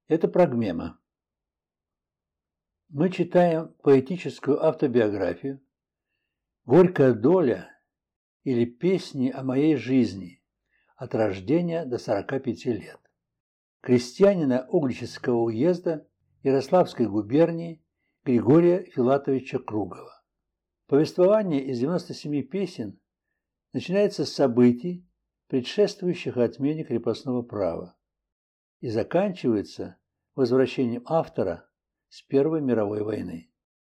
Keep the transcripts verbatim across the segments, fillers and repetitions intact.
Это прогмема. Мы читаем поэтическую автобиографию «Горькая доля» или «Песни о моей жизни» от рождения до сорока пяти лет крестьянина Угличского уезда Ярославской губернии Григория Филатовича Кругова. Повествование из девяноста семи песен начинается с событий, предшествующих отмене крепостного права, и заканчивается возвращением автора с Первой мировой войны.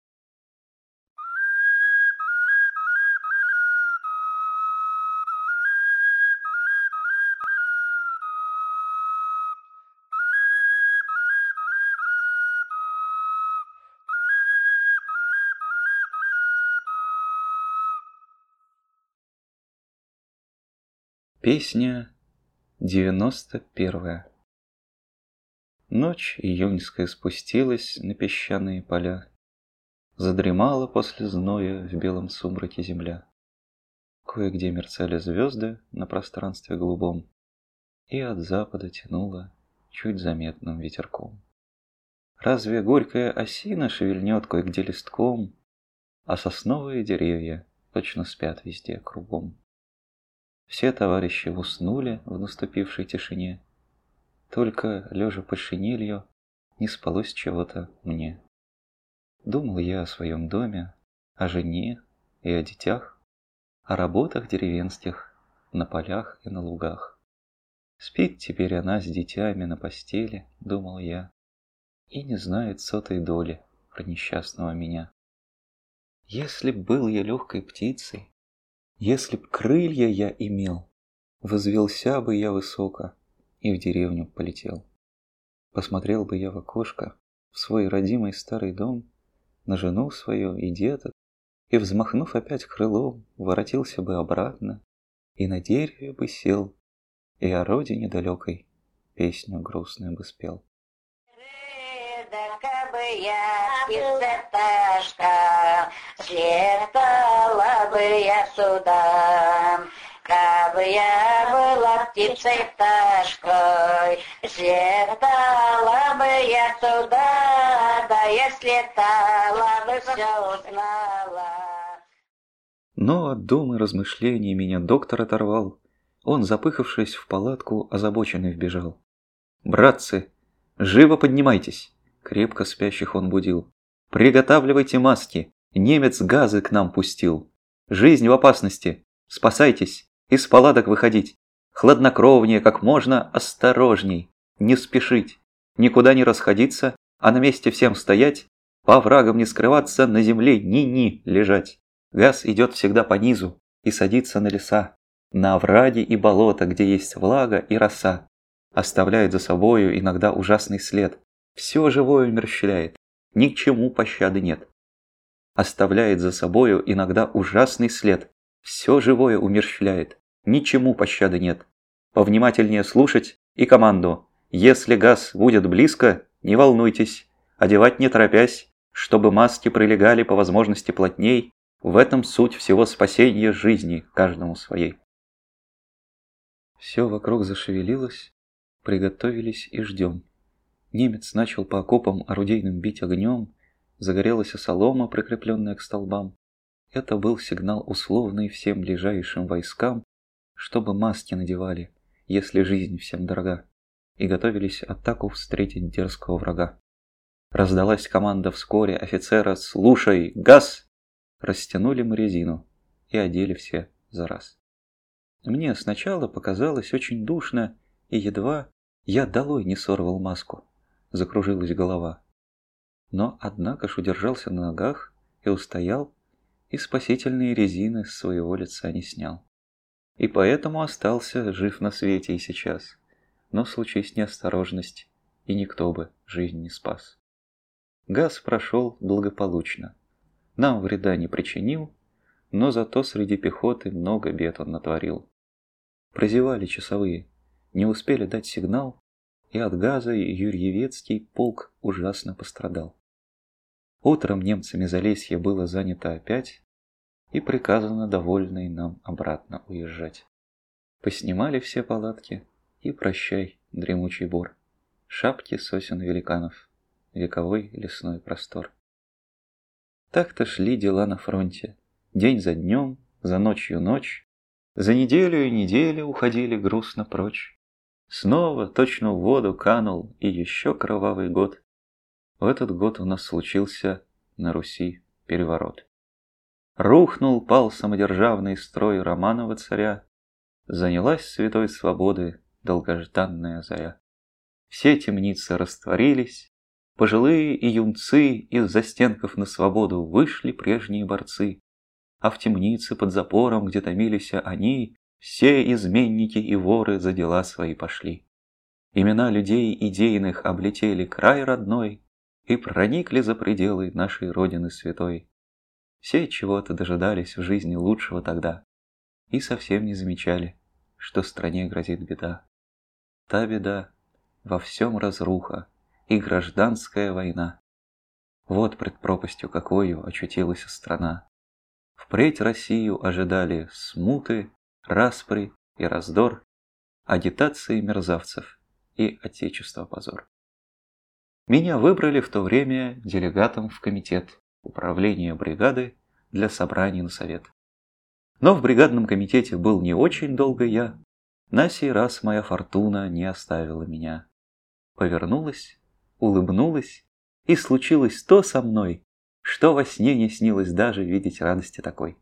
Песня девяносто первая. Ночь июньская спустилась на песчаные поля, задремала после зноя в белом сумраке земля. Кое-где мерцали звезды на пространстве голубом, и от запада тянуло чуть заметным ветерком. Разве горькая осина шевельнет кое-где листком, а сосновые деревья точно спят везде кругом? Все товарищи уснули в наступившей тишине, только, лежа под шинелью, не спалось чего-то мне. Думал я о своем доме, о жене и о детях, о работах деревенских, на полях и на лугах. Спит теперь она с детьми на постели, думал я, и не знает сотой доли про несчастного меня. Если б был я легкой птицей, если б крылья я имел, возвелся бы я высоко и в деревню полетел. Посмотрел бы я в окошко, в свой родимый старый дом, на жену свою и деток, и, взмахнув опять крылом, воротился бы обратно, и на дереве бы сел, и о родине далекой песню грустную бы спел. Кабы я птица-пташка, слетала бы я сюда. Кабы я была птицей-пташкой, слетала бы я сюда, да я слетала бы, все узнала. Но от дум и размышлений меня доктор оторвал. Он, запыхавшись в палатку, озабоченный вбежал. «Братцы, живо поднимайтесь!» Крепко спящих он будил. «Приготавливайте маски! Немец газы к нам пустил! Жизнь в опасности! Спасайтесь! Из палаток выходить! Хладнокровнее, как можно осторожней! Не спешить! Никуда не расходиться, а на месте всем стоять, по врагам не скрываться, на земле ни-ни лежать! Газ идет всегда по низу и садится на леса, на овраги и болота, где есть влага и роса. Оставляет за собою иногда ужасный след. Все живое умерщвляет, ни к чему пощады нет. Оставляет за собою иногда ужасный след. Все живое умерщвляет, ничему пощады нет. Повнимательнее слушать и команду. Если газ будет близко, не волнуйтесь, одевать не торопясь, чтобы маски прилегали по возможности плотней. В этом суть всего спасения жизни каждому своей. Все вокруг зашевелилось, приготовились и ждем. Немец начал по окопам орудийным бить огнем, загорелась солома, прикрепленная к столбам. Это был сигнал условный всем ближайшим войскам, чтобы маски надевали, если жизнь всем дорога, и готовились атаку встретить дерзкого врага. Раздалась команда вскоре офицера «Слушай, газ!» Растянули мы резину и одели все за раз. Мне сначала показалось очень душно, и едва я долой не сорвал маску. Закружилась голова. Но, однако ж, удержался на ногах и устоял, и спасительные резины с своего лица не снял. И поэтому остался жив на свете и сейчас. Но случись неосторожность, и никто бы жизнь не спас. Газ прошел благополучно. Нам вреда не причинил, но зато среди пехоты много бед он натворил. Прозевали часовые, не успели дать сигнал, и от газа Юрьевецкий полк ужасно пострадал. Утром немцами Залесье было занято опять, и приказано довольные нам обратно уезжать. Поснимали все палатки, и прощай, дремучий бор. шапки сосен великанов, вековой лесной простор. Так-то шли дела на фронте, день за днем, за ночью ночь, за неделю и неделю уходили грустно прочь. Снова точно в воду канул и еще кровавый год. В этот год у нас случился на Руси переворот. Рухнул, пал самодержавный строй Романова царя, занялась святой свободы долгожданная заря. Все темницы растворились, пожилые и юнцы из застенков на свободу вышли прежние борцы, а в темнице под запором, где томились они, все изменники и воры за дела свои пошли. Имена людей идейных облетели край родной и проникли за пределы нашей Родины святой. Все чего-то дожидались в жизни лучшего тогда и совсем не замечали, что стране грозит беда. Та беда во всем разруха и гражданская война. Вот пред пропастью какою очутилась страна. Впредь Россию ожидали смуты, распри и раздор, агитации мерзавцев и отечества позор. Меня выбрали в то время делегатом в комитет управления бригады для собраний на совет. Но в бригадном комитете был не очень долго я, на сей раз моя фортуна не оставила меня. Повернулась, улыбнулась, и случилось то со мной, что во сне не снилось даже видеть радости такой.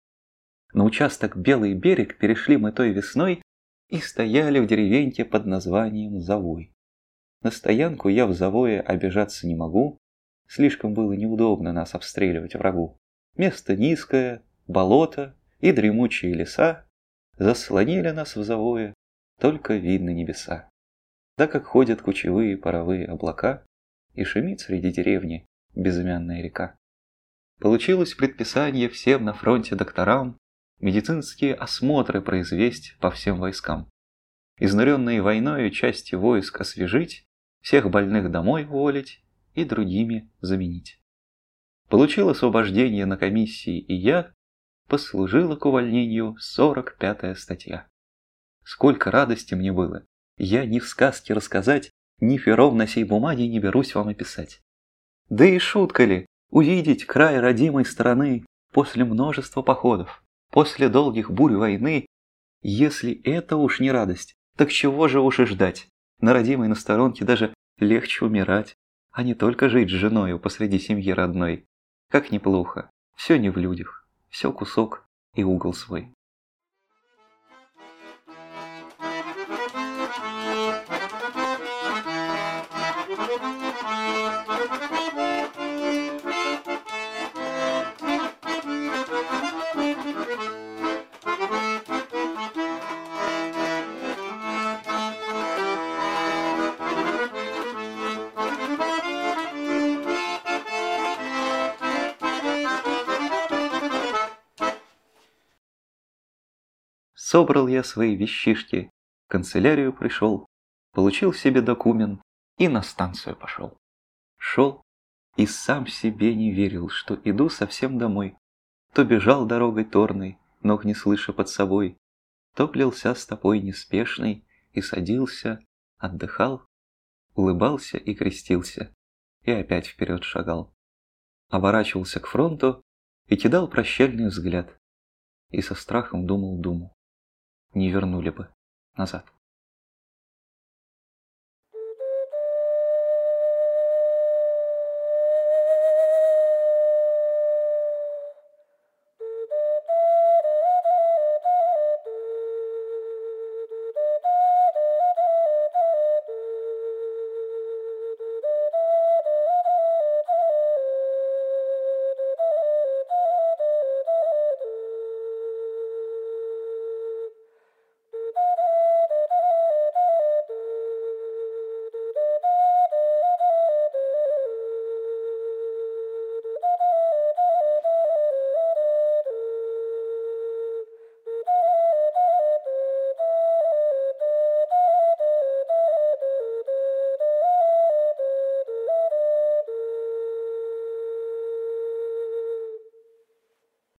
На участок Белый берег перешли мы той весной и стояли в деревеньке под названием Завой. На стоянку я в Завое обижаться не могу, слишком было неудобно нас обстреливать врагу. Место низкое, болото и дремучие леса заслонили нас в Завое, только видны небеса. Да как ходят кучевые паровые облака, и шумит среди деревни безымянная река. Получилось предписание всем на фронте докторам медицинские осмотры произвести по всем войскам. Изнуренные войною части войск освежить, всех больных домой уволить и другими заменить. Получил освобождение на комиссии и я, послужила к увольнению сорок пятая статья. Сколько радости мне было, я ни в сказке рассказать, ни пером на сей бумаге не берусь вам описать. Да и шутка ли увидеть край родимой страны после множества походов, после долгих бурь войны? Если это уж не радость, так чего же уж и ждать? На родимой на сторонке даже легче умирать, а не только жить с женою посреди семьи родной. Как неплохо, все не в людях, все кусок и угол свой. Собрал я свои вещишки, в канцелярию пришел, получил себе документ и на станцию пошел. Шел и сам себе не верил, что иду совсем домой. То бежал дорогой торной, ног не слыша под собой, то плелся стопой неспешной и садился, отдыхал, улыбался и крестился, и опять вперед шагал. Оборачивался к фронту и кидал прощальный взгляд, и со страхом думал думу. Не вернули бы назад.